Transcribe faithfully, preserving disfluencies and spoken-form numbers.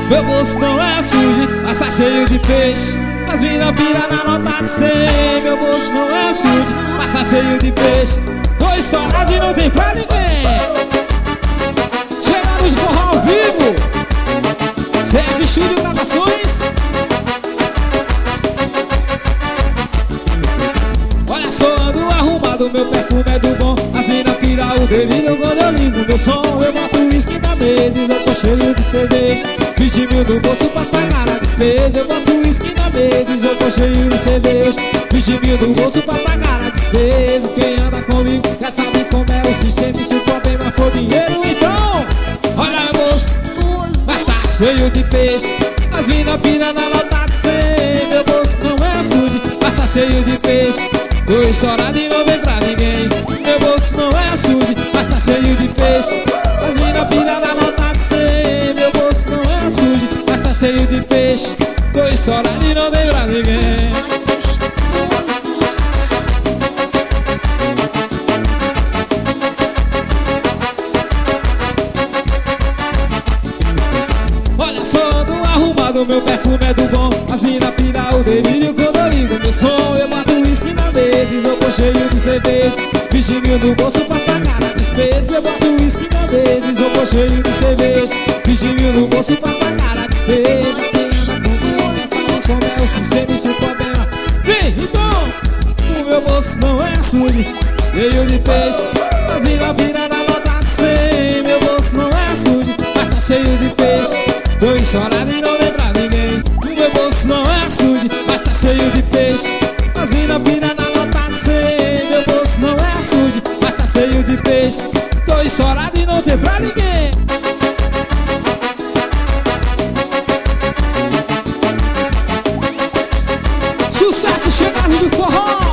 Meu bolso não é sujo, mas tá cheio de peixe. As mina pira na nota de cem. Meu bolso não é sujo, mas tá cheio de peixe. Tô estourado e não tem pra ninguém. Chegamos de forró ao vivo, C F Studio Gravações. Olha só, ando arrumado, meu perfume é do bom. As mina pira o devido quando eu ligo meu som. Eu boto uísque na mesa e já tô cheio de cerveja. vinte mil no bolso pra pagar a despesa. Eu boto uísque na mesa e já tô cheio de cerveja. vinte mil no bolso pra pagar a despesa. Quem anda comigo já sabe como é o sistema. E se o problema for dinheiro, então olha meu bolso, mas tá cheio de peixe. As mina pira na nota de cem. Meu bolso não é sujo, mas tá cheio de peixe. Tô estourado e não vem pra ninguém. Meu bolso não é sujo, mas tá cheio de peixe. As mina pira na nota de cem. Meu bolso não é sujo, mas tá cheio de peixe. Tô estourado e não vem pra ninguém. Olha só, ando arrumado, meu perfume é do bom. As mina pira o delírio quando eu ligo meu som. Eu bato uísque na mesa e eu tô cheio de cerveja. vinte mil no bolso pra pagar a despesa. Eu boto uísque na mesa e eu tô cheio de cerveja. vinte mil no bolso pra pagar a despesa. Quem anda comigo já sabe como é o sistema e se o problema vem, então o meu bolso não é sujo, cheio de peixe. As mina pira na nota de cem. Meu bolso não é sujo, mas tá cheio de peixe. Tô estourado e não vem pra ninguém. O meu bolso não é sujo, mas tá cheio de peixe. As mina pira na nota de cem. Meu bolso não é sujo, mas tá cheio de peixe. Tô estourado e não tem pra ninguém. Sucesso chegado do forró.